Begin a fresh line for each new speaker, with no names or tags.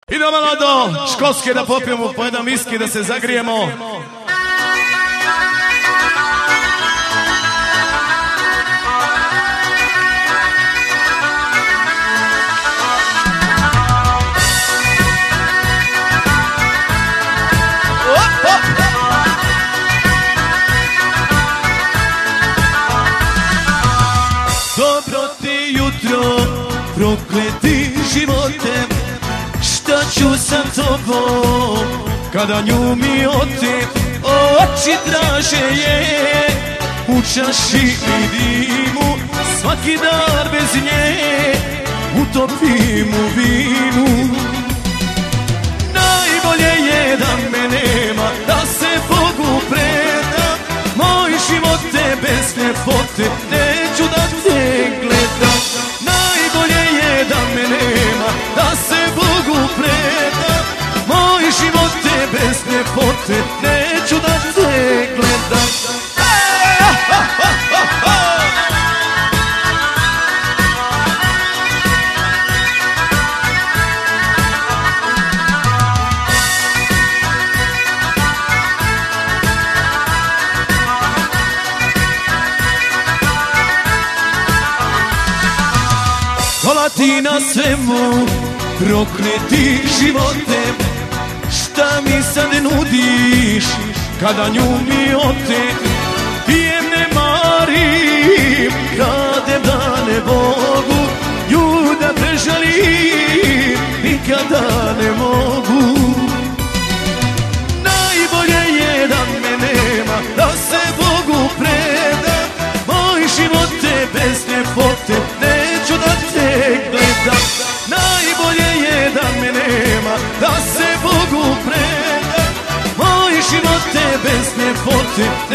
Idemo malo do Škotske da popijemo po jedan viski, da se zagrijemo. Dobro ti jutro, prokleti živote, šta ću sa tobom kada nju mi otim? Oči traže je u čaši i dimu, svaki dan bez nje utopim u vinu. Najbolje je da me nema, da se Bogu predam, moj život te bez ljepote neću da te gledam. Najbolje je da me nema, da se Bogu predam, moj život te bez ljepote neću da te gledam. Hvala ti na svemu, prokleti živote, šta mi sad nudiš kada nju mi otem? Pijem ne marim, kradem da ne mogu, nju da prežalim, nikada ne mogu. Najbolje je da me nema, da se Bogu predam, moj život te bez ljepote neću da te gledam. Najbolje je da me nema, da se Bogu predam, moj život te bez ljepote